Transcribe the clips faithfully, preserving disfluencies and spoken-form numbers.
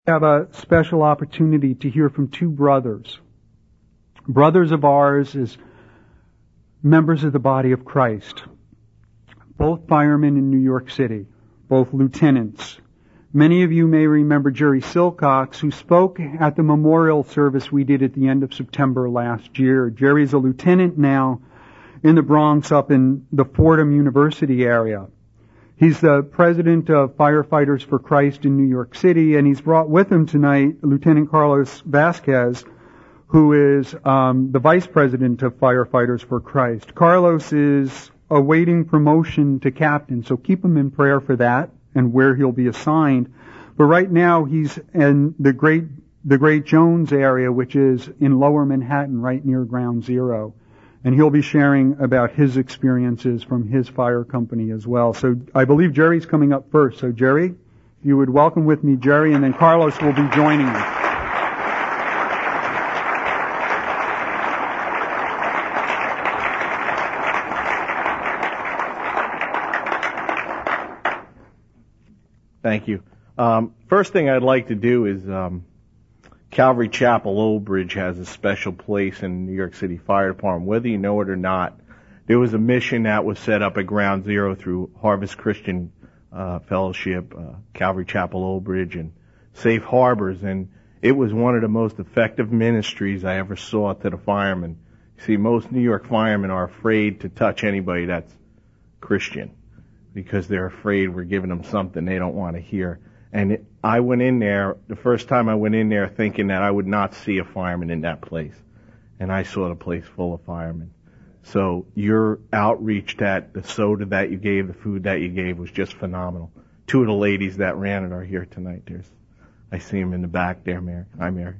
have a special opportunity to hear from two brothers. Brothers of ours as members of the body of Christ. Both firemen in New York City. Both lieutenants. Many of you may remember Jerry Silcox, who spoke at the memorial service we did at the end of September last year. Jerry's a lieutenant now in the Bronx up in the Fordham University area. He's the president of Firefighters for Christ in New York City, and he's brought with him tonight Lieutenant Carlos Vasquez, who is um, the vice president of Firefighters for Christ. Carlos is awaiting promotion to captain, so keep him in prayer for that and where he'll be assigned. But right now he's in the Great the Great Jones area, which is in Lower Manhattan, right near Ground Zero. And he'll be sharing about his experiences from his fire company as well. So I believe Jerry's coming up first. So Jerry, if you would welcome with me Jerry, and then Carlos will be joining us. Thank you. Um, first thing I'd like to do is um, Calvary Chapel Old Bridge has a special place in New York City Fire Department. Whether you know it or not, there was a mission that was set up at Ground Zero through Harvest Christian uh, Fellowship, uh, Calvary Chapel Old Bridge, and Safe Harbors, and it was one of the most effective ministries I ever saw to the firemen. See, most New York firemen are afraid to touch anybody that's Christian because they're afraid we're giving them something they don't want to hear. And it, I went in there, the first time I went in there thinking that I would not see a fireman in that place. And I saw the place full of firemen. So your outreach, that the soda that you gave, the food that you gave was just phenomenal. Two of the ladies that ran it are here tonight. There's, I see them in the back there, Mary. Hi, Mary.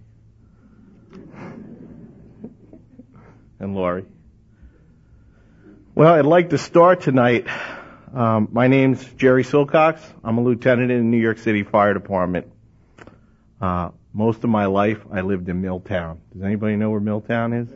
And Lori. Well, I'd like to start tonight. Um, my name's Jerry Silcox. I'm a lieutenant in the New York City Fire Department. Uh, most of my life, I lived in Milltown. Does anybody know where Milltown is?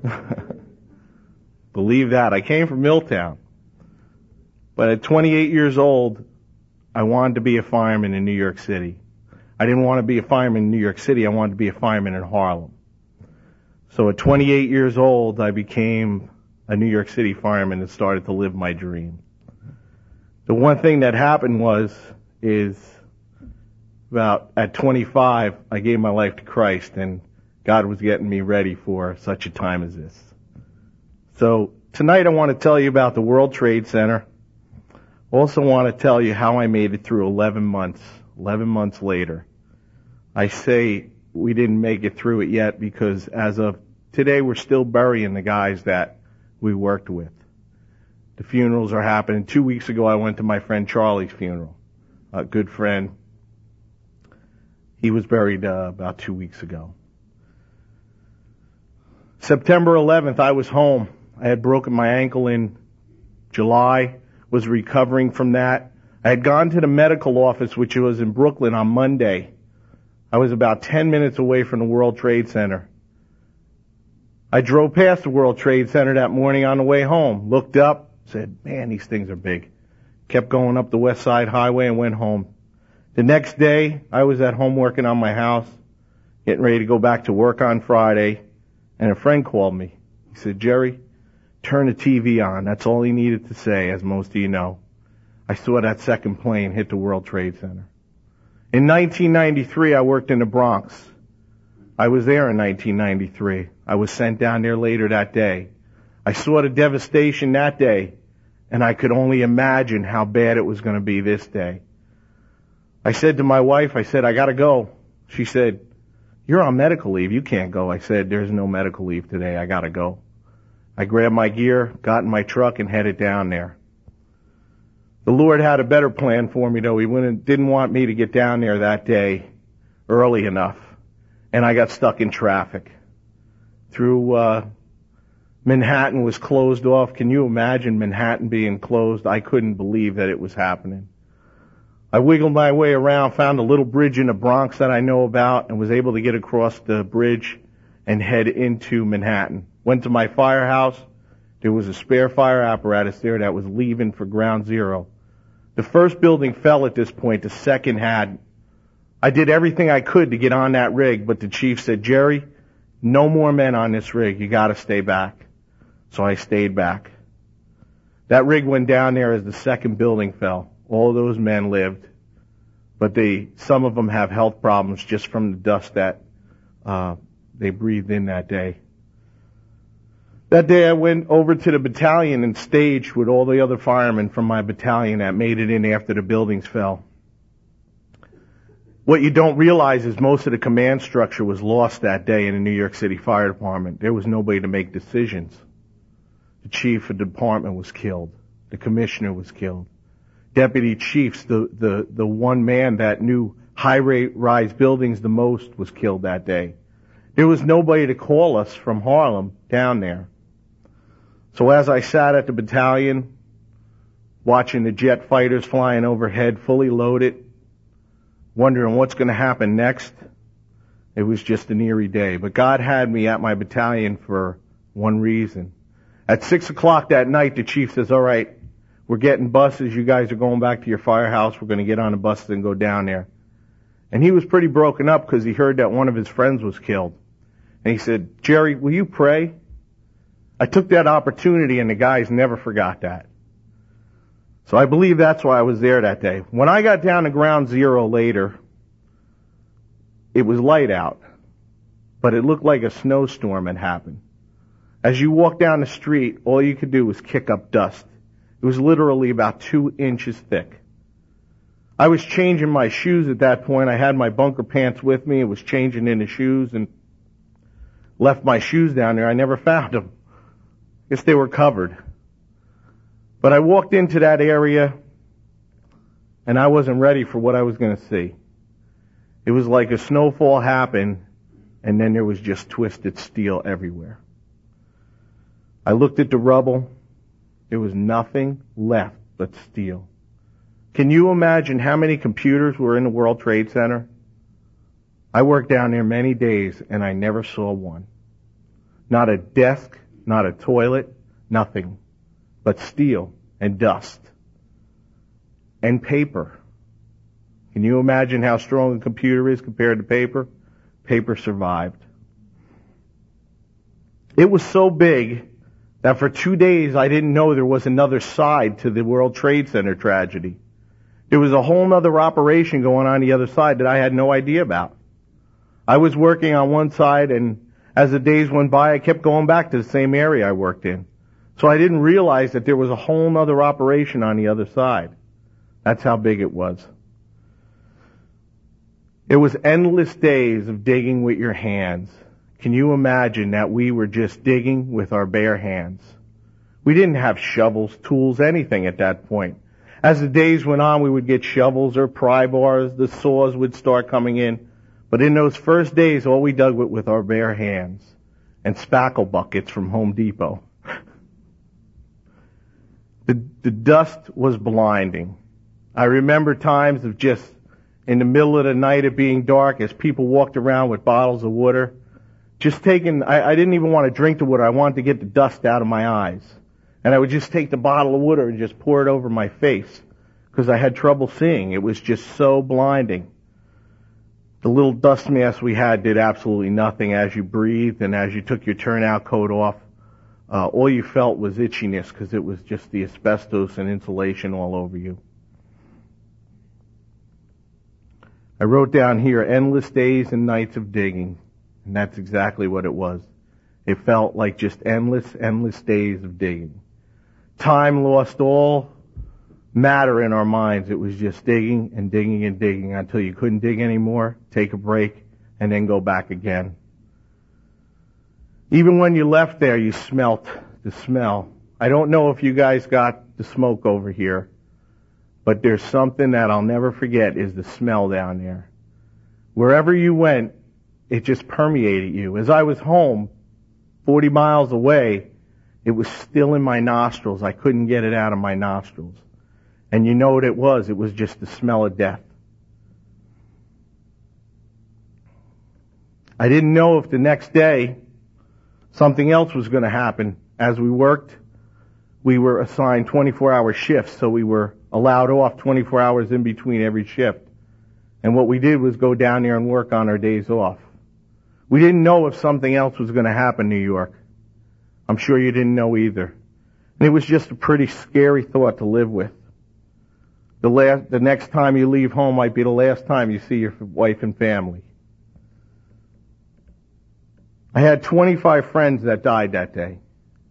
Believe that. I came from Milltown. But at twenty-eight years old, I wanted to be a fireman in New York City. I didn't want to be a fireman in New York City. I wanted to be a fireman in Harlem. So at twenty-eight years old, I became a New York City fireman and started to live my dream. The one thing that happened was, is about at twenty-five, I gave my life to Christ, and God was getting me ready for such a time as this. So tonight I want to tell you about the World Trade Center. Also want to tell you how I made it through eleven months. eleven months later. I say we didn't make it through it yet because as of today, we're still burying the guys that we worked with. The funerals are happening. Two weeks ago, I went to my friend Charlie's funeral, a good friend. He was buried uh, about two weeks ago. September eleventh, I was home. I had broken my ankle in July, was recovering from that. I had gone to the medical office, which was in Brooklyn, on Monday. I was about ten minutes away from the World Trade Center. I drove past the World Trade Center that morning on the way home, looked up, said, man, these things are big. Kept going up the West Side Highway and went home. The next day, I was at home working on my house, getting ready to go back to work on Friday, and a friend called me. He said, Jerry, turn the T V on. That's all he needed to say, as most of you know. I saw that second plane hit the World Trade Center. In nineteen ninety-three, I worked in the Bronx. I was there in nineteen ninety-three. I was sent down there later that day. I saw the devastation that day, and I could only imagine how bad it was going to be this day. I said to my wife, I said, I got to go. She said, you're on medical leave. You can't go. I said, there's no medical leave today. I got to go. I grabbed my gear, got in my truck, and headed down there. The Lord had a better plan for me, though. He wouldn't, didn't want me to get down there that day early enough, and I got stuck in traffic. Through uh Manhattan was closed off. Can you imagine Manhattan being closed? I couldn't believe that it was happening. I wiggled my way around, found a little bridge in the Bronx that I know about, and was able to get across the bridge and head into Manhattan. Went to my firehouse. There was a spare fire apparatus there that was leaving for Ground Zero. The first building fell at this point. The second had I did everything I could to get on that rig, but the chief said, Jerry, no more men on this rig. You gotta stay back. So I stayed back. That rig went down there as the second building fell. All of those men lived. But they, some of them have health problems just from the dust that uh, they breathed in that day. That day I went over to the battalion and staged with all the other firemen from my battalion that made it in after the buildings fell. What you don't realize is most of the command structure was lost that day in the New York City Fire Department. There was nobody to make decisions. The chief of the department was killed. The commissioner was killed. Deputy chiefs, the, the, the one man that knew high-rise buildings the most, was killed that day. There was nobody to call us from Harlem down there. So as I sat at the battalion, watching the jet fighters flying overhead, fully loaded, wondering what's going to happen next, it was just an eerie day. But God had me at my battalion for one reason. At six o'clock that night, the chief says, all right, we're getting buses. You guys are going back to your firehouse. We're going to get on the buses and go down there. And he was pretty broken up because he heard that one of his friends was killed. And he said, Jerry, will you pray? I took that opportunity, and the guys never forgot that. So I believe that's why I was there that day. When I got down to ground zero later, it was light out, but it looked like a snowstorm had happened. As you walked down the street, all you could do was kick up dust. It was literally about two inches thick. I was changing my shoes at that point. I had my bunker pants with me. I was changing into shoes and left my shoes down there. I never found them. Guess they were covered. But I walked into that area, and I wasn't ready for what I was going to see. It was like a snowfall happened, and then there was just twisted steel everywhere. I looked at the rubble. There was nothing left but steel. Can you imagine how many computers were in the World Trade Center? I worked down there many days, and I never saw one. Not a desk, not a toilet, nothing but steel and dust and paper. Can you imagine how strong a computer is compared to paper? Paper survived. It was so big that for two days I didn't know there was another side to the World Trade Center tragedy. There was a whole other operation going on the other side that I had no idea about. I was working on one side, and as the days went by, I kept going back to the same area I worked in. So I didn't realize that there was a whole other operation on the other side. That's how big it was. It was endless days of digging with your hands. Can you imagine that we were just digging with our bare hands? We didn't have shovels, tools, anything at that point. As the days went on, we would get shovels or pry bars. The saws would start coming in. But in those first days, all we dug with with our bare hands and spackle buckets from Home Depot. The, the dust was blinding. I remember times of just in the middle of the night, it being dark, as people walked around with bottles of water, just taking, I, I didn't even want to drink the water. I wanted to get the dust out of my eyes. And I would just take the bottle of water and just pour it over my face because I had trouble seeing. It was just so blinding. The little dust mask we had did absolutely nothing. As you breathed and as you took your turnout coat off, uh, all you felt was itchiness because it was just the asbestos and insulation all over you. I wrote down here, endless days and nights of digging, and that's exactly what it was. It felt like just endless, endless days of digging. Time lost all matter in our minds. It was just digging and digging and digging until you couldn't dig anymore, take a break, and then go back again. Even when you left there, you smelt the smell. I don't know if you guys got the smoke over here, but there's something that I'll never forget is the smell down there. Wherever you went, it just permeated you. As I was home, forty miles away, it was still in my nostrils. I couldn't get it out of my nostrils. And you know what it was? It was just the smell of death. I didn't know if the next day something else was going to happen. As we worked, we were assigned twenty-four hour shifts, so we were allowed off twenty-four hours in between every shift. And what we did was go down there and work on our days off. We didn't know if something else was going to happen in New York. I'm sure you didn't know either. And it was just a pretty scary thought to live with. The last, the next time you leave home might be the last time you see your wife and family. I had twenty-five friends that died that day.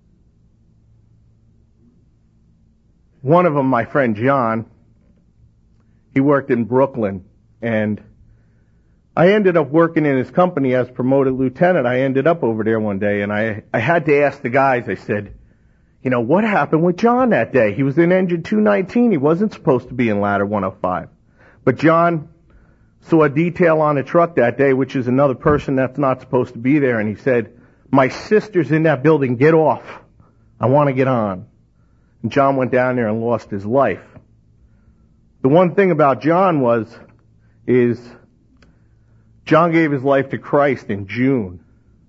One of them, my friend John, he worked in Brooklyn, and I ended up working in his company as promoted lieutenant. I ended up over there one day, and I, I had to ask the guys, I said, you know, what happened with John that day? He was in engine two nineteen. He wasn't supposed to be in ladder one oh five. But John saw a detail on a truck that day, which is another person that's not supposed to be there, and he said, my sister's in that building, get off. I want to get on. And John went down there and lost his life. The one thing about John was, is John gave his life to Christ in June.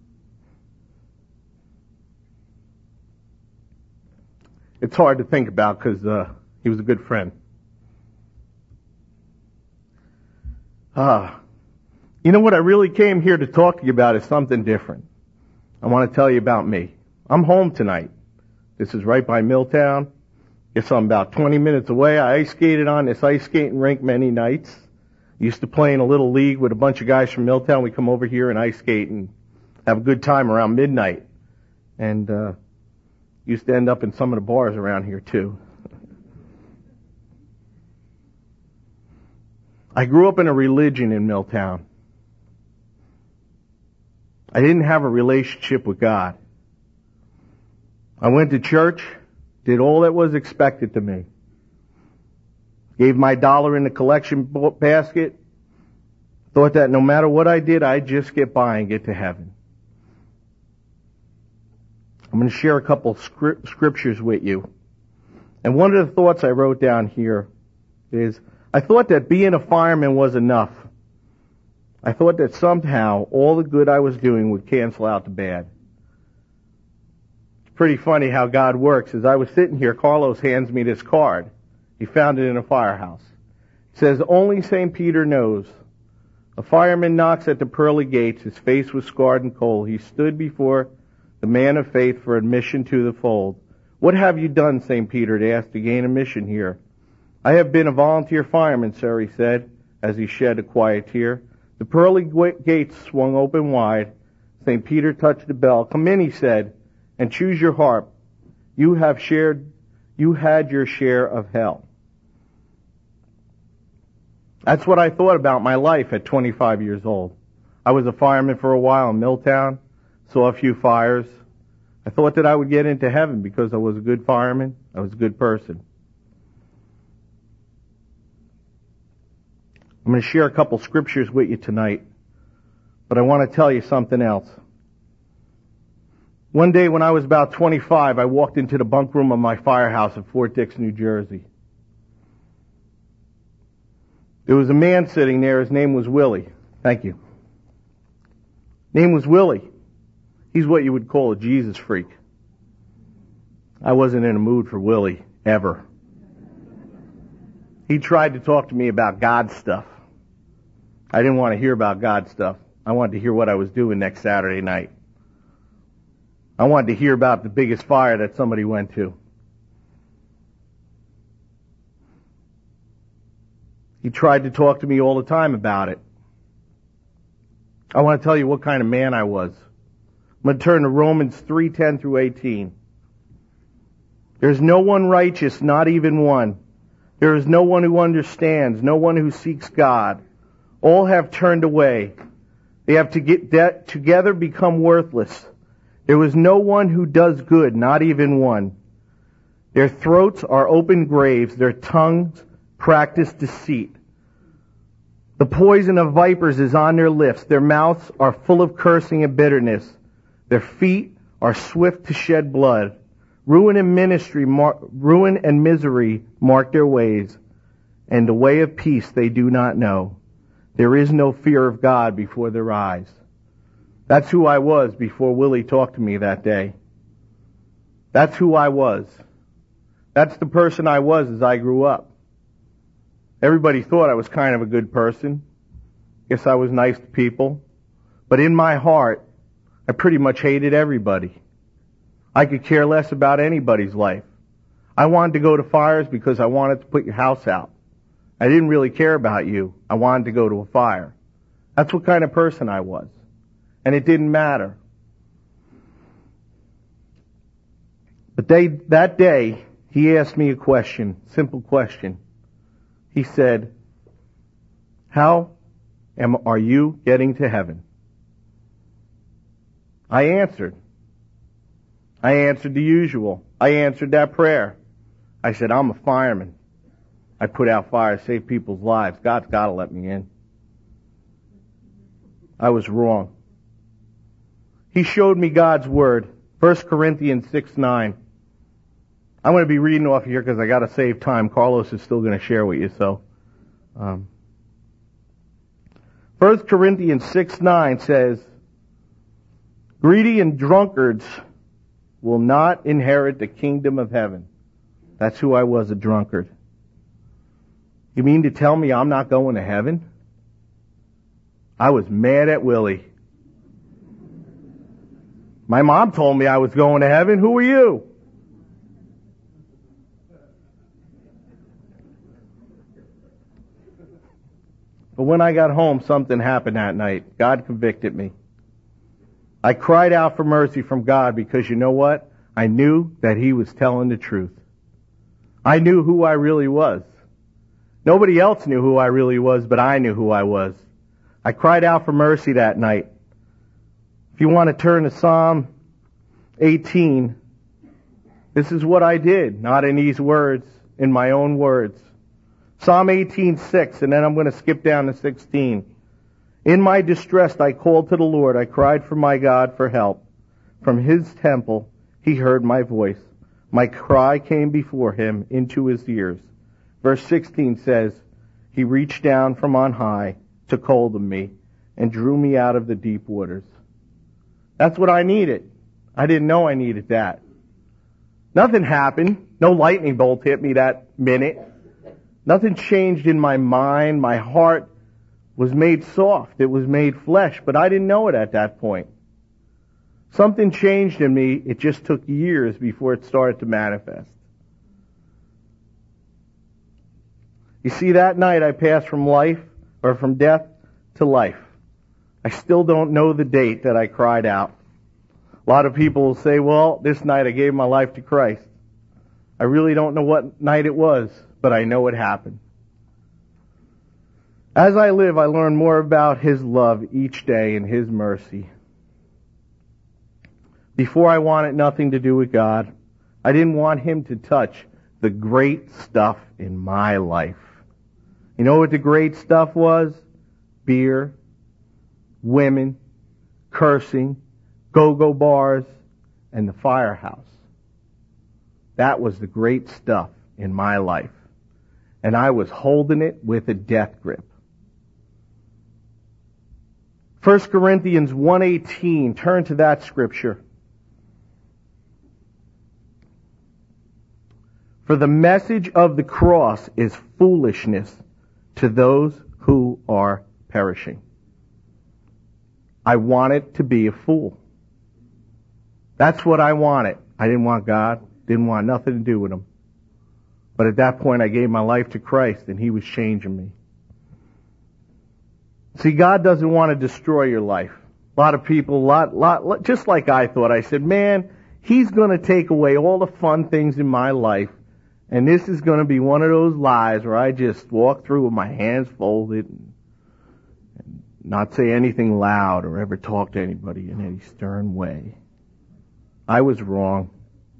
It's hard to think about because uh, he was a good friend. Ah, you know what I really came here to talk to you about is something different. I want to tell you about me. I'm home tonight. This is right by Milltown. Guess I'm about twenty minutes away. I ice skated on this ice skating rink many nights. Used to play in a little league with a bunch of guys from Milltown. We come over here and ice skate and have a good time around midnight. And uh used to end up in some of the bars around here too. I grew up in a religion in Milltown. I didn't have a relationship with God. I went to church, did all that was expected to me. Gave my dollar in the collection basket. Thought that no matter what I did, I'd just get by and get to heaven. I'm going to share a couple scriptures with you. And one of the thoughts I wrote down here is, I thought that being a fireman was enough. I thought that somehow all the good I was doing would cancel out the bad. It's pretty funny how God works. As I was sitting here, Carlos hands me this card. He found it in a firehouse. It says, only Saint Peter knows. A fireman knocks at the pearly gates. His face was scarred and cold. He stood before the man of faith for admission to the fold. What have you done, Saint Peter, to ask to gain admission here? I have been a volunteer fireman, sir, he said, as he shed a quiet tear. The pearly gates swung open wide. Saint Peter touched the bell. Come in, he said, and choose your harp. You have shared, you had your share of hell. That's what I thought about my life at twenty-five years old. I was a fireman for a while in Milltown. Saw a few fires. I thought that I would get into heaven because I was a good fireman. I was a good person. I'm going to share a couple scriptures with you tonight, but I want to tell you something else. One day when I was about twenty-five, I walked into the bunk room of my firehouse in Fort Dix, New Jersey. There was a man sitting there. His name was Willie. Thank you. Name was Willie. He's what you would call a Jesus freak. I wasn't in a mood for Willie, ever. He tried to talk to me about God stuff. I didn't want to hear about God stuff. I wanted to hear what I was doing next Saturday night. I wanted to hear about the biggest fire that somebody went to. He tried to talk to me all the time about it. I want to tell you what kind of man I was. I'm going to turn to Romans three ten through eighteen. There's no one righteous, not even one. There is no one who understands, no one who seeks God. All have turned away. They have to get de- together become worthless. There was no one who does good, not even one. Their throats are open graves. Their tongues practice deceit. The poison of vipers is on their lips. Their mouths are full of cursing and bitterness. Their feet are swift to shed blood. Ruin and ministry, mar- ruin and misery mark their ways, and the way of peace they do not know. There is no fear of God before their eyes. That's who I was before Willie talked to me that day. That's who I was. That's the person I was as I grew up. Everybody thought I was kind of a good person. Guess I was nice to people. But in my heart, I pretty much hated everybody. I could care less about anybody's life. I wanted to go to fires because I wanted to put your house out. I didn't really care about you. I wanted to go to a fire. That's what kind of person I was. And it didn't matter. But they, that day, he asked me a question, simple question. He said, how am, are you getting to heaven? I answered. I answered the usual. I answered that prayer. I said, I'm a fireman. I put out fires, save people's lives. God's got to let me in. I was wrong. He showed me God's Word. First Corinthians six nine. I'm going to be reading off here because I got to save time. Carlos is still going to share with you, so. Um, First Corinthians six nine says, greedy and drunkards will not inherit the kingdom of heaven. That's who I was, a drunkard. You mean to tell me I'm not going to heaven? I was mad at Willie. My mom told me I was going to heaven. Who are you? But when I got home, something happened that night. God convicted me. I cried out for mercy from God because you know what? I knew that He was telling the truth. I knew who I really was. Nobody else knew who I really was, but I knew who I was. I cried out for mercy that night. If you want to turn to Psalm eighteen, this is what I did, not in these words, in my own words. Psalm eighteen six, and then I'm going to skip down to sixteen. In my distress I called to the Lord. I cried for my God for help. From His temple He heard my voice. My cry came before Him into His ears. Verse sixteen says, He reached down from on high, took hold of me, and drew me out of the deep waters. That's what I needed. I didn't know I needed that. Nothing happened. No lightning bolt hit me that minute. Nothing changed in my mind. My heart was made soft. It was made flesh, but I didn't know it at that point. Something changed in me. It just took years before it started to manifest. You see, that night I passed from life, or from death to life. I still don't know the date that I cried out. A lot of people will say, well, this night I gave my life to Christ. I really don't know what night it was, but I know it happened. As I live, I learn more about His love each day and His mercy. Before, I wanted nothing to do with God. I didn't want Him to touch the great stuff in my life. You know what the great stuff was? Beer, women, cursing, go-go bars, and the firehouse. That was the great stuff in my life. And I was holding it with a death grip. First Corinthians one eighteen, turn to that scripture. For the message of the cross is foolishness to those who are perishing. I wanted to be a fool. That's what I wanted. I didn't want God, didn't want nothing to do with Him. But at that point I gave my life to Christ and He was changing me. See, God doesn't want to destroy your life. A lot of people, lot, lot, just like I thought, I said, man, He's going to take away all the fun things in my life, and this is going to be one of those lives where I just walk through with my hands folded and, and not say anything loud or ever talk to anybody in any stern way. I was wrong.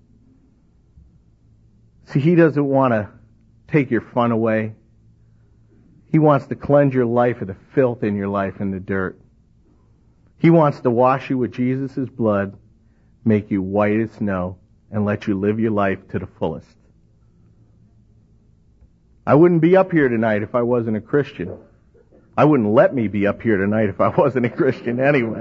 See, He doesn't want to take your fun away. He wants to cleanse your life of the filth in your life and the dirt. He wants to wash you with Jesus' blood, make you white as snow, and let you live your life to the fullest. I wouldn't be up here tonight if I wasn't a Christian. I wouldn't let me be up here tonight if I wasn't a Christian anyway.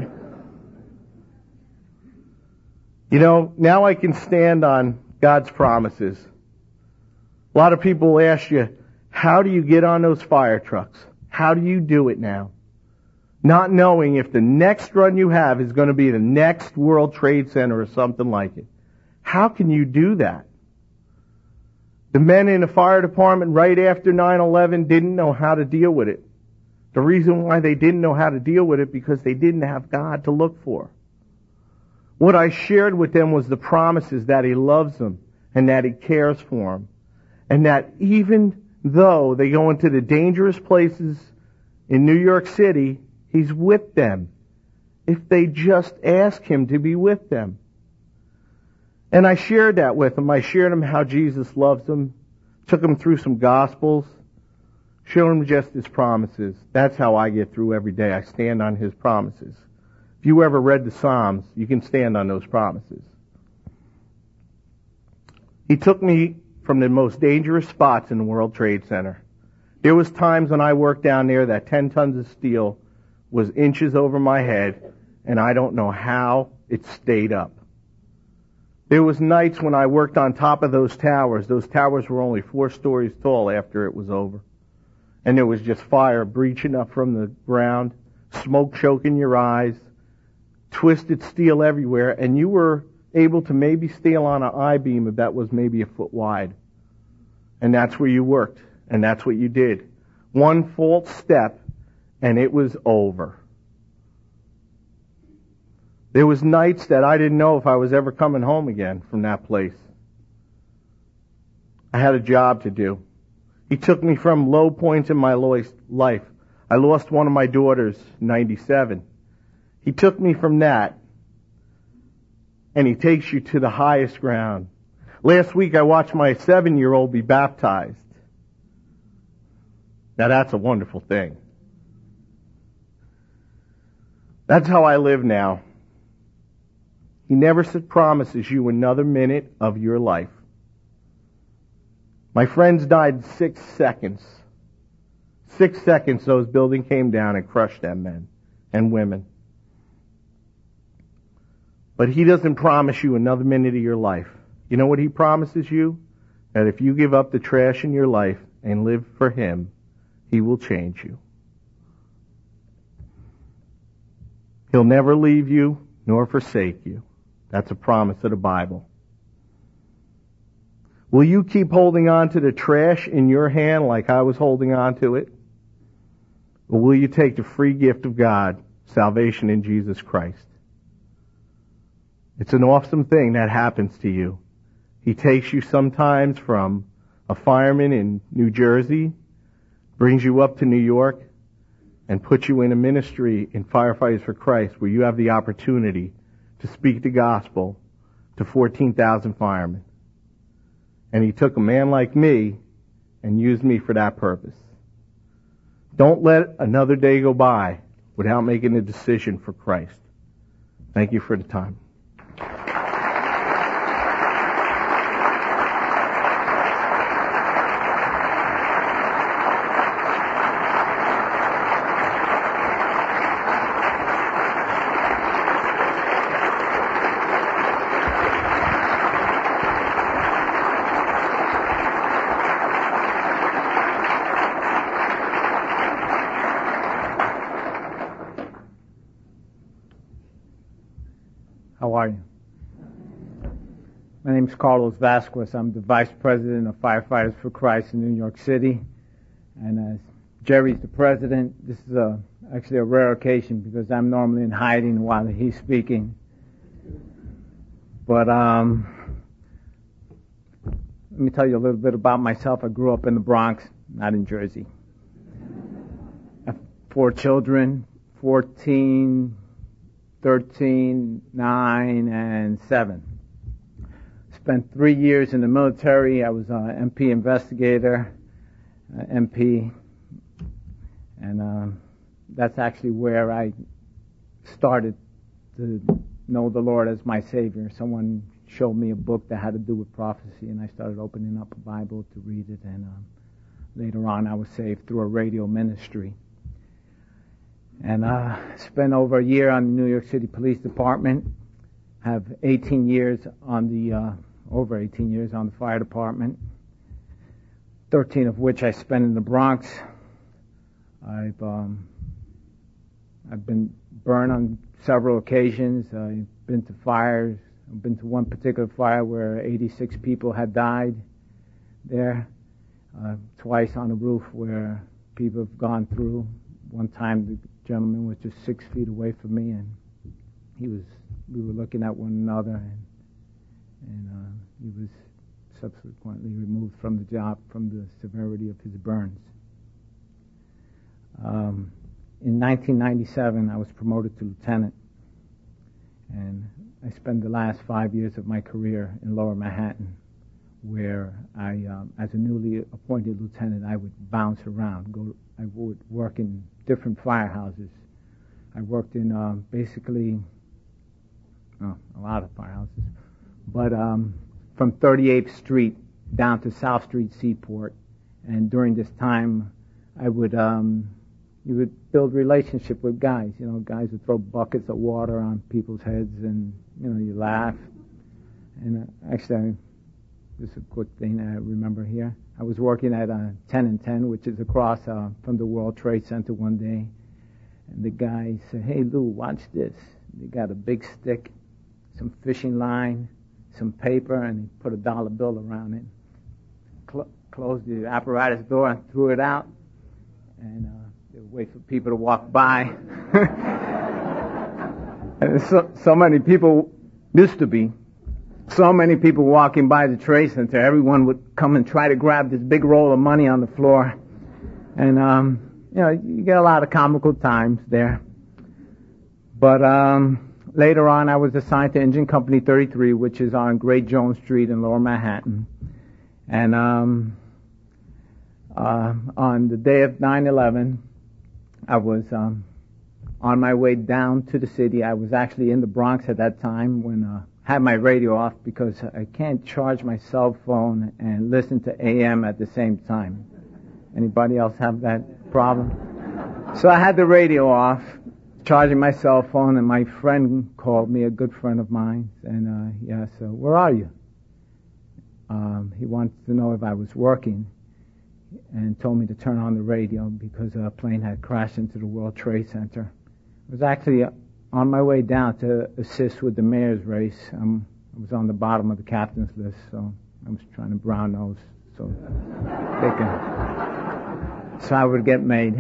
You know, now I can stand on God's promises. A lot of people ask you, how do you get on those fire trucks? How do you do it now? not knowing if the next run you have is going to be the next World Trade Center or something like it. How can you do that? The men in the fire department right after nine eleven didn't know how to deal with it. The reason why they didn't know how to deal with it because they didn't have God to look for. What I shared with them was the promises that He loves them and that He cares for them. And that even though they go into the dangerous places in New York City, He's with them if they just ask Him to be with them. And I shared that with them. I shared them how Jesus loves them, took them through some Gospels, showed them just His promises. That's how I get through every day. I stand on His promises. If you ever read the Psalms, you can stand on those promises. He took me from the most dangerous spots in the World Trade Center. There was times when I worked down there that ten tons of steel was inches over my head, and I don't know how it stayed up. There was nights when I worked on top of those towers. Those towers were only four stories tall after it was over. And there was just fire breaching up from the ground, smoke choking your eyes, twisted steel everywhere, and you were able to maybe steal on an I-beam that was maybe a foot wide. And that's where you worked, and that's what you did. One false step, and it was over. There was nights that I didn't know if I was ever coming home again from that place. I had a job to do. He took me from low points in my life. I lost one of my daughters, ninety-seven. He took me from that, and He takes you to the highest ground. Last week I watched my seven-year-old be baptized. Now that's a wonderful thing. That's how I live now. He never promises you another minute of your life. My friends died in six seconds. Six seconds those buildings came down and crushed them men and women. But He doesn't promise you another minute of your life. You know what He promises you? That if you give up the trash in your life and live for Him, He will change you. He'll never leave you nor forsake you. That's a promise of the Bible. Will you keep holding on to the trash in your hand like I was holding on to it? Or will you take the free gift of God, salvation in Jesus Christ? It's an awesome thing that happens to you. He takes you sometimes from a fireman in New Jersey, brings you up to New York, and puts you in a ministry in Firefighters for Christ where you have the opportunity to speak the gospel to fourteen thousand firemen. And He took a man like me and used me for that purpose. Don't let another day go by without making a decision for Christ. Thank you for the time. How are you? My name is Carlos Vasquez. I'm the Vice President of Firefighters for Christ in New York City. And as Jerry's the President, this is a, actually a rare occasion because I'm normally in hiding while he's speaking. But um, let me tell you a little bit about myself. I grew up in the Bronx, not in Jersey. I have four children, fourteen, thirteen, nine, and seven. Spent three years in the military. I was an M P investigator, uh, M P, and uh, that's actually where I started to know the Lord as my Savior. Someone showed me a book that had to do with prophecy, and I started opening up a Bible to read it, and uh, later on I was saved through a radio ministry. And uh, spent over a year on the New York City Police Department. Have eighteen years on the, uh, over eighteen years on the fire department. thirteen of which I spent in the Bronx. I've, um, I've been burned on several occasions. I've been to fires. I've been to one particular fire where eighty-six people had died there. Uh, twice on a roof where people have gone through. One time the gentleman was just six feet away from me, and he was. We were looking at one another, and and uh, he was subsequently removed from the job from the severity of his burns. Um, in nineteen ninety-seven, I was promoted to lieutenant, and I spent the last five years of my career in Lower Manhattan, where I, um, as a newly appointed lieutenant, I would bounce around. Go, I would work in different firehouses. I worked in uh, basically oh, a lot of firehouses, but um, from thirty-eighth Street down to South Street Seaport. And during this time, I would um, you would build relationship with guys. You know, guys would throw buckets of water on people's heads, and you know, you laugh. And uh, actually, I, this is a quick thing I remember here. I was working at uh, ten and ten, which is across uh, from the World Trade Center one day, and the guy said, "Hey Lou, watch this." They got a big stick, some fishing line, some paper, and he put a dollar bill around it. Cl- closed the apparatus door and threw it out, and uh, they would wait for people to walk by. And so, so many people used to be. So many people walking by the Trade Center, everyone would come and try to grab this big roll of money on the floor. And, um, you know, you get a lot of comical times there. But um, later on, I was assigned to Engine Company thirty-three, which is on Great Jones Street in Lower Manhattan. And um, uh, on the day of nine eleven, I was um, on my way down to the city. I was actually in the Bronx at that time when... Uh, had my radio off because I can't charge my cell phone and listen to A M at the same time. Anybody else have that problem? So I had the radio off, charging my cell phone, and my friend called me, a good friend of mine, and uh, he asked, uh, where are you? Um, he wanted to know if I was working and told me to turn on the radio because a plane had crashed into the World Trade Center. It was actually... Uh, on my way down to assist with the mayor's race. Um, I was on the bottom of the captain's list, so I was trying to brown nose so they can, so I would get made.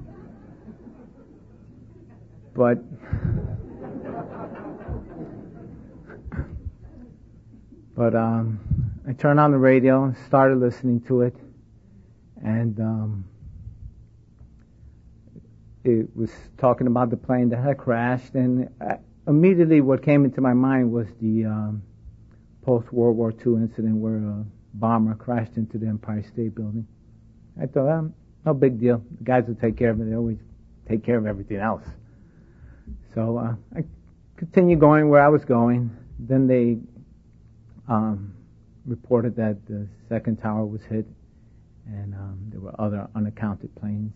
But but um, I turned on the radio and started listening to it, and um, it was talking about the plane that had crashed, and immediately what came into my mind was the um, post-World War Two incident where a bomber crashed into the Empire State Building. I thought, well, no big deal. The guys will take care of it. They always take care of everything else. So uh, I continued going where I was going. Then they um, reported that the second tower was hit, and um, there were other unaccounted planes.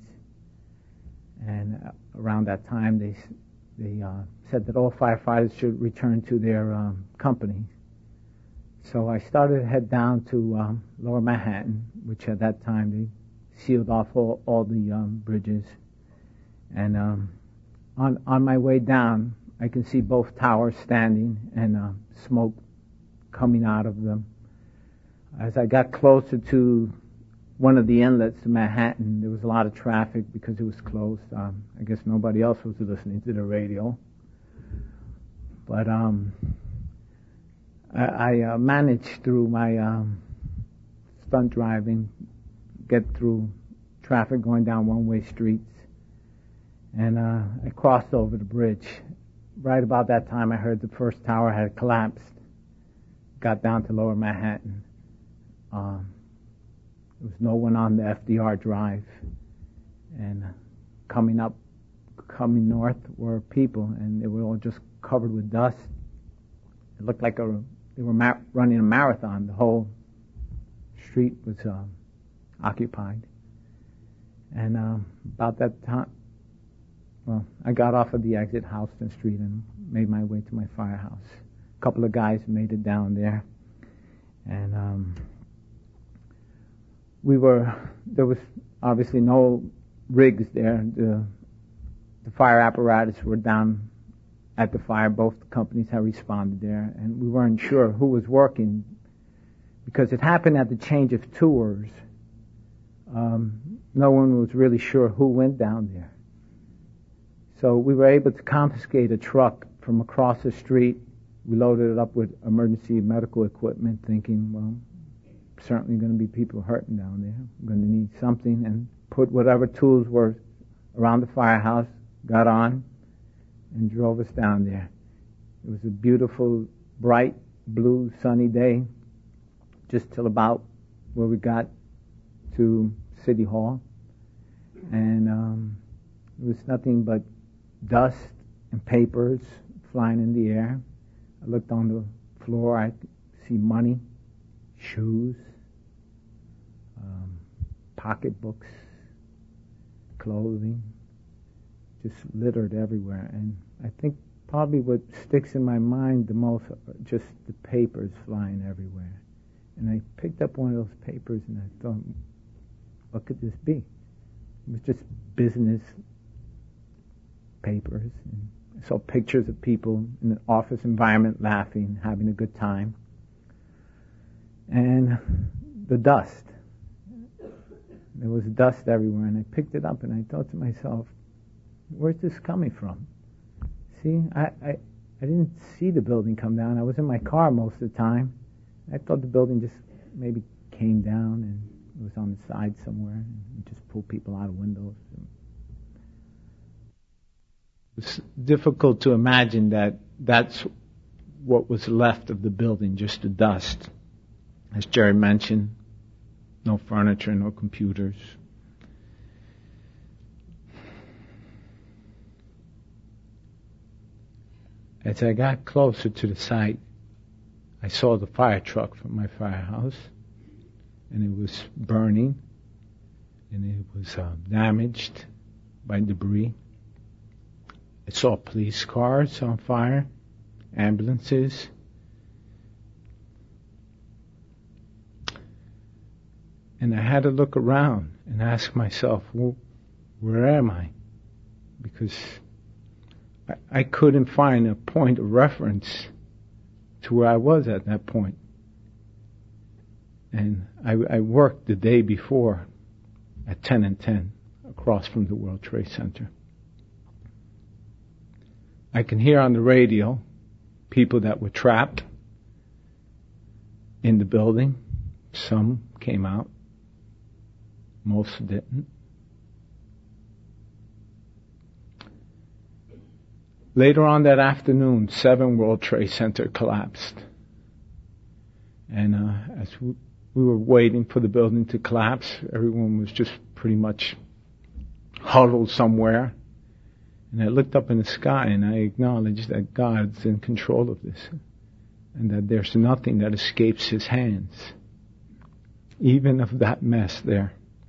And around that time, they they uh, said that all firefighters should return to their um, companies. So I started to head down to um, Lower Manhattan, which at that time they sealed off all, all the um, bridges. And um, on on my way down, I can see both towers standing and uh, smoke coming out of them. As I got closer to one of the inlets to Manhattan, there was a lot of traffic because it was closed. Um, I guess nobody else was listening to the radio. But um, I, I uh, managed through my um, stunt driving, get through traffic going down one-way streets, and uh, I crossed over the bridge. Right about that time, I heard the first tower had collapsed. Got down to Lower Manhattan. Um, There was no one on the F D R drive, and coming up, coming north were people, and they were all just covered with dust. It looked like a, they were ma- running a marathon. The whole street was uh, occupied. And uh, about that time, well, I got off of the exit Houston Street and made my way to my firehouse. A couple of guys made it down there, and um, we were, there was obviously no rigs there. The the fire apparatus were down at the fire. Both companies had responded there, and we weren't sure who was working because it happened at the change of tours. Um, no one was really sure who went down there. So we were able to confiscate a truck from across the street. We loaded it up with emergency medical equipment, thinking, well, certainly going to be people hurting down there. We're going to need something, and put whatever tools were around the firehouse, got on, and drove us down there. It was a beautiful, bright, blue, sunny day, just till about where we got to City Hall. And um, it was nothing but dust and papers flying in the air. I looked on the floor, I could see money, shoes, um, pocketbooks, clothing, just littered everywhere. And I think probably what sticks in my mind the most are just the papers flying everywhere. And I picked up one of those papers and I thought, what could this be? It was just business papers. And I saw pictures of people in an office environment laughing, having a good time. And the dust. There was dust everywhere, and I picked it up and I thought to myself, where's this coming from? See, I, I, I didn't see the building come down. I was in my car most of the time. I thought the building just maybe came down and it was on the side somewhere and just pulled people out of windows. It's difficult to imagine that that's what was left of the building, just the dust. As Jerry mentioned, no furniture, no computers. As I got closer to the site, I saw the fire truck from my firehouse, and it was burning, and it was uh, damaged by debris. I saw police cars on fire, ambulances. And I had to look around and ask myself, well, where am I? Because I, I couldn't find a point of reference to where I was at that point. And I, I worked the day before at ten and ten across from the World Trade Center. I can hear on the radio people that were trapped in the building. Some came out. Most didn't. Later on that afternoon, seven World Trade Center collapsed. And uh, as we, we were waiting for the building to collapse, everyone was just pretty much huddled somewhere. And I looked up in the sky and I acknowledged that God's in control of this. And that there's nothing that escapes His hands. Even of that mess there.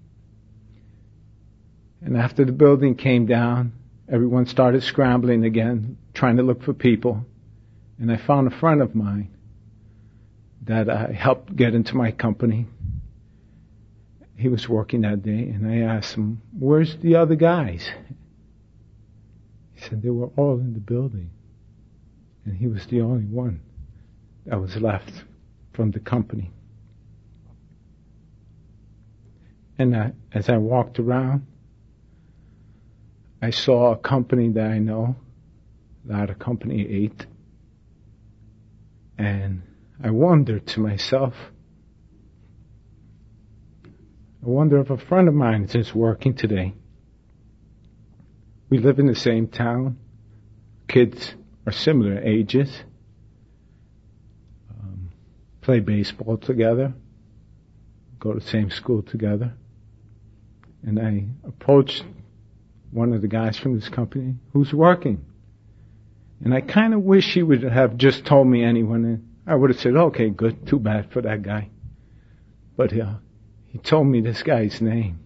And after the building came down, everyone started scrambling again, trying to look for people. And I found a friend of mine that I helped get into my company. He was working that day, and I asked him, where's the other guys? He said they were all in the building. And he was the only one that was left from the company. And I, as I walked around, I saw a company that I know, Ladder Company eight, and I wondered to myself, I wonder if a friend of mine is just working today. We live in the same town. Kids are similar ages. Um, play baseball together. Go to the same school together. And I approached one of the guys from this company who's working. And I kind of wish he would have just told me anyone. And I would have said, okay, good, too bad for that guy. But uh, he told me this guy's name.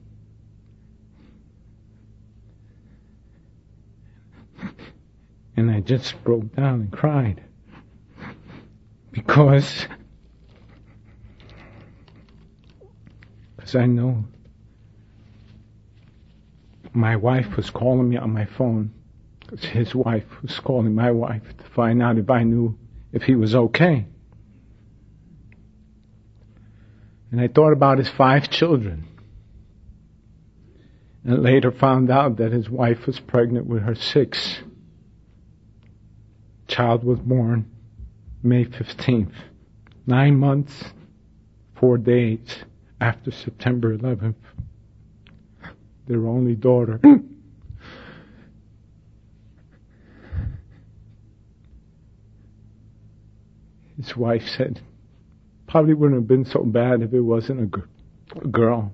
And I just broke down and cried. Because, because I know my wife was calling me on my phone His wife was calling my wife to find out if I knew if he was okay. And I thought about his five children. And later found out that his wife was pregnant with her sixth. Child was born May fifteenth. Nine months, four days after September eleventh. Their only daughter. His wife said, probably wouldn't have been so bad if it wasn't a, gr- a girl.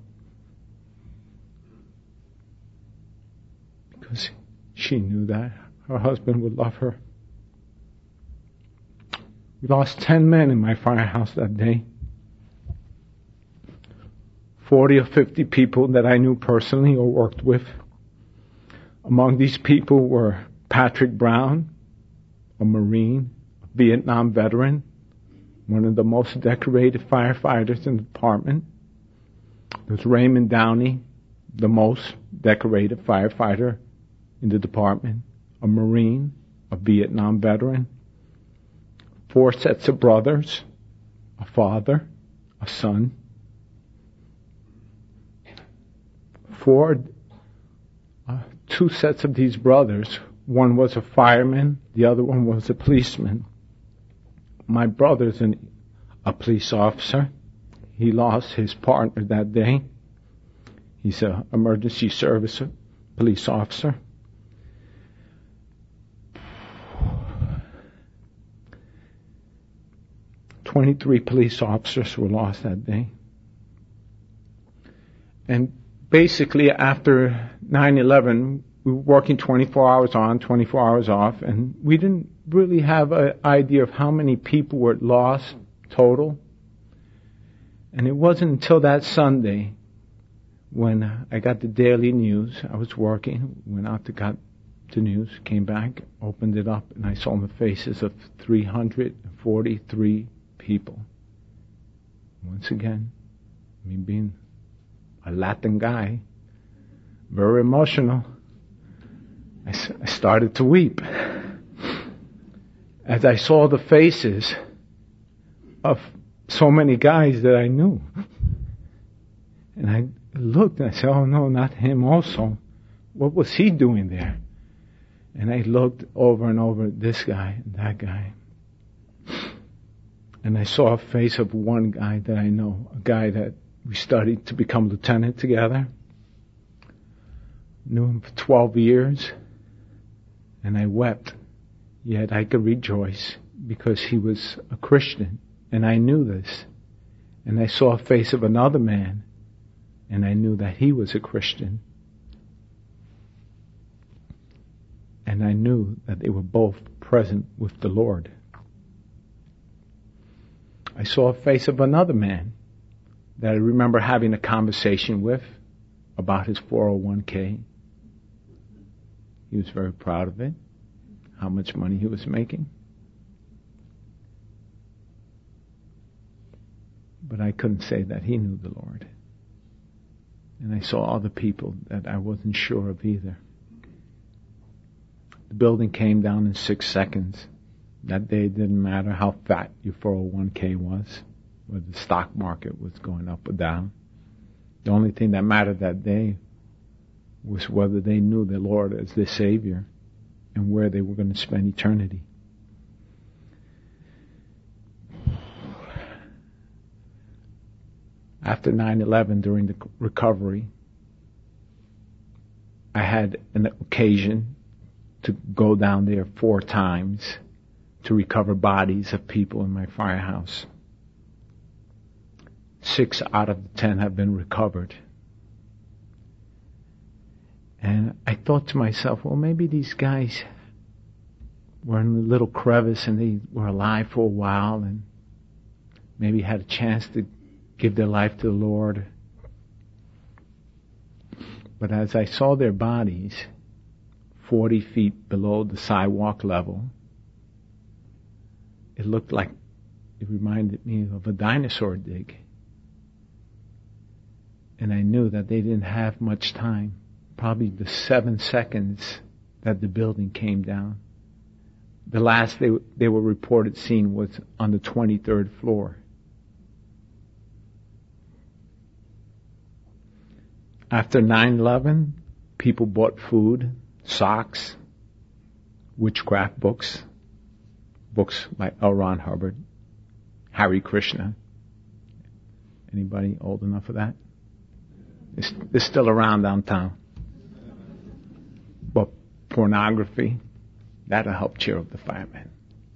Because she knew that her husband would love her. We lost ten men in my firehouse that day. Forty or fifty people that I knew personally or worked with. Among these people were Patrick Brown, a Marine, a Vietnam veteran, one of the most decorated firefighters in the department. There was Raymond Downey, the most decorated firefighter in the department, a Marine, a Vietnam veteran, four sets of brothers, a father, a son, four, uh, two sets of these brothers. One was a fireman, the other one was a policeman. My brother's an, a police officer. He lost his partner that day. He's an emergency service police officer. twenty-three police officers were lost that day. And basically after nine eleven, we were working twenty-four hours on, twenty-four hours off, and we didn't really have an idea of how many people were lost total. And it wasn't until that Sunday when I got the daily news. I was working, went out to got the news, came back, opened it up, and I saw the faces of three hundred forty-three people. Once again, me being a Latin guy, very emotional, I, s- I started to weep as I saw the faces of so many guys that I knew. And I looked and I said, oh no, not him also. What was he doing there? And I looked over and over at this guy and that guy. And I saw a face of one guy that I know, a guy that we studied to become lieutenant together. Knew him for twelve years. And I wept. Yet I could rejoice because he was a Christian. And I knew this. And I saw a face of another man. And I knew that he was a Christian. And I knew that they were both present with the Lord. I saw a face of another man that I remember having a conversation with about his four oh one k. He was very proud of it, how much money he was making. But I couldn't say that he knew the Lord. And I saw other people that I wasn't sure of either. The building came down in six seconds. That day it didn't matter how fat your four oh one k was, whether the stock market was going up or down. The only thing that mattered that day was whether they knew the Lord as their Savior and where they were going to spend eternity. After nine eleven, during the recovery, I had an occasion to go down there four times to recover bodies of people in my firehouse. Six out of the ten have been recovered. And I thought to myself, well, maybe these guys were in a little crevice and they were alive for a while and maybe had a chance to give their life to the Lord. But as I saw their bodies forty feet below the sidewalk level, it looked like, it reminded me of a dinosaur dig. And I knew that they didn't have much time. Probably the seven seconds that the building came down. The last they, they were reported seen was on the twenty-third floor. After nine eleven, people bought food, socks, witchcraft books, books like L. Ron Hubbard, Hare Krishna. Anybody old enough for that? It's, it's still around downtown. But pornography, that'll help cheer up the firemen.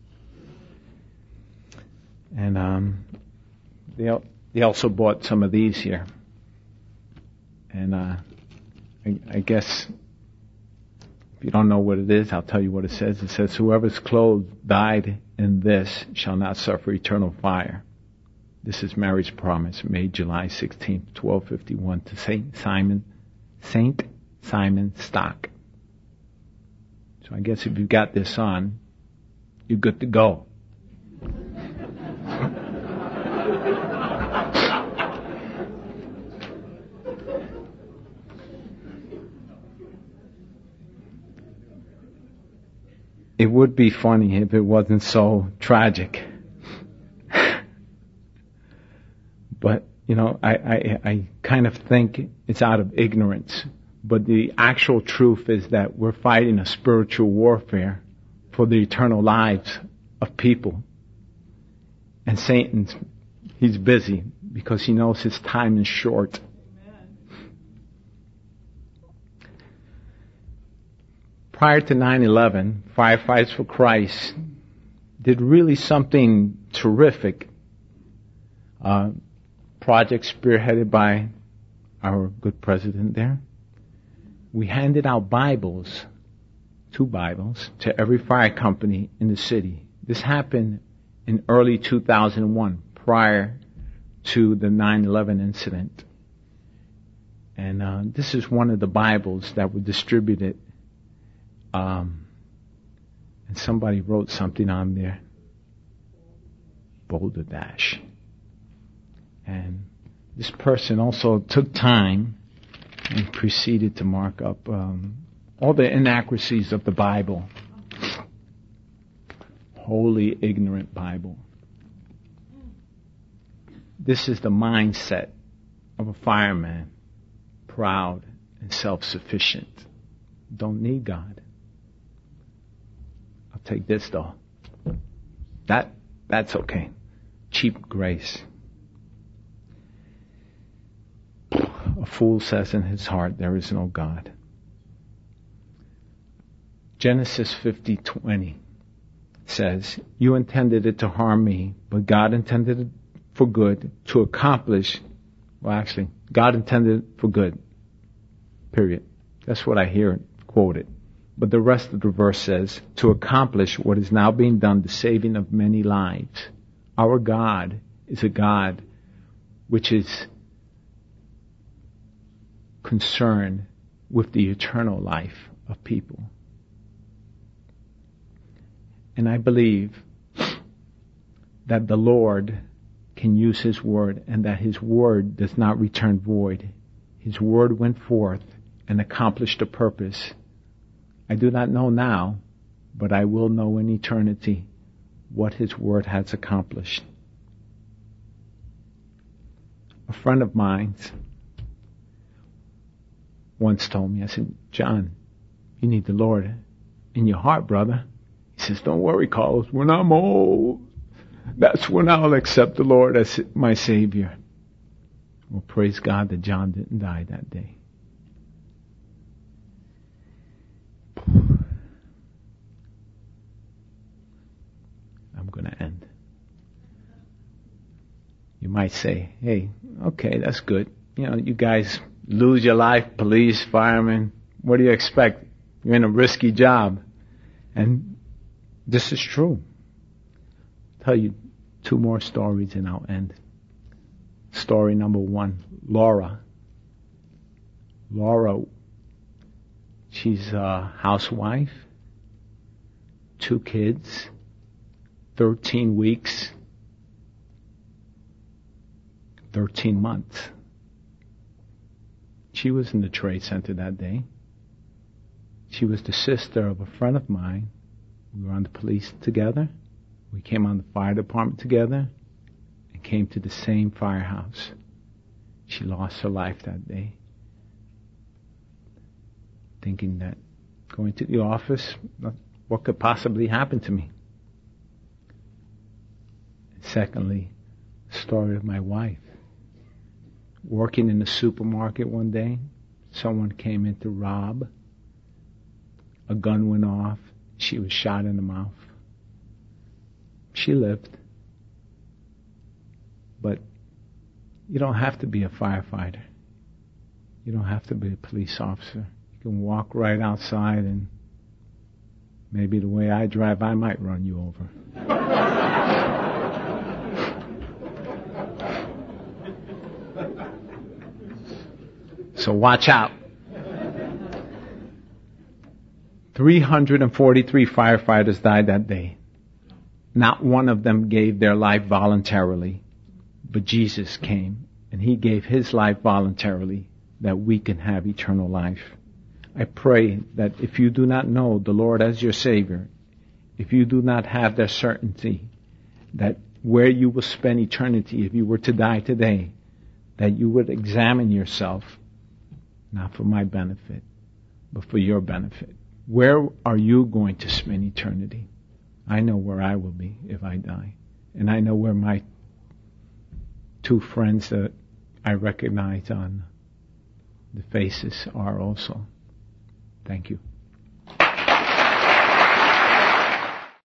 And um, they they also bought some of these here. And uh, I, I guess if you don't know what it is, I'll tell you what it says. It says, "Whoever's clothed dyed in this shall not suffer eternal fire." This is Mary's promise, made July sixteenth, twelve fifty-one, to Saint Simon, Saint Simon Stock. So I guess if you got this on, you're good to go. It would be funny if it wasn't so tragic. But, you know, I, I, I kind of think it's out of ignorance. But the actual truth is that we're fighting a spiritual warfare for the eternal lives of people. And Satan's, he's busy because he knows his time is short. Prior to nine eleven, Firefighters for Christ did really something terrific. Uh, project spearheaded by our good president there. We handed out Bibles, two Bibles, to every fire company in the city. This happened in early two thousand one, prior to the nine eleven incident. And uh, this is one of the Bibles that were distributed. Um, and somebody wrote something on there. Boulder Dash. And this person also took time and proceeded to mark up um, all the inaccuracies of the Bible. Wholly ignorant Bible. This is the mindset of a fireman, proud and self-sufficient. Don't need God. I'll take this though. That that's okay. Cheap grace. A fool says in his heart, there is no God. Genesis fifty twenty says, "You intended it to harm me, but God intended it for good to accomplish," well actually, God intended it for good. Period. That's what I hear quoted. But the rest of the verse says, "To accomplish what is now being done, the saving of many lives." Our God is a God which is concerned with the eternal life of people. And I believe that the Lord can use His word and that His word does not return void. His word went forth and accomplished a purpose. I do not know now, but I will know in eternity what His word has accomplished. A friend of mine once told me, I said, "John, you need the Lord in your heart, brother." He says, "Don't worry, Carlos, when I'm old, that's when I'll accept the Lord as my Savior." Well, praise God that John didn't die that day. I'm going to end. You might say, "Hey, okay, that's good. You know, you guys lose your life, police, firemen. What do you expect? You're in a risky job." And this is true. I'll tell you two more stories and I'll end. Story number one, Laura. Laura, she's a housewife, two kids, thirteen weeks, thirteen months. She was in the Trade Center that day. She was the sister of a friend of mine. We were on the police together. We came on the fire department together and came to the same firehouse. She lost her life that day, thinking that going to the office, what could possibly happen to me? Secondly, the story of my wife. Working in the supermarket one day, someone came in to rob. A gun went off. She was shot in the mouth. She lived. But you don't have to be a firefighter. You don't have to be a police officer. You can walk right outside, and maybe the way I drive, I might run you over. So watch out. three hundred forty-three firefighters died that day. Not one of them gave their life voluntarily, but Jesus came and He gave His life voluntarily that we can have eternal life. I pray that if you do not know the Lord as your Savior, if you do not have that certainty that where you will spend eternity if you were to die today, that you would examine yourself, not for my benefit, but for your benefit. Where are you going to spend eternity? I know where I will be if I die. And I know where my two friends that I recognize on the faces are also. Thank you.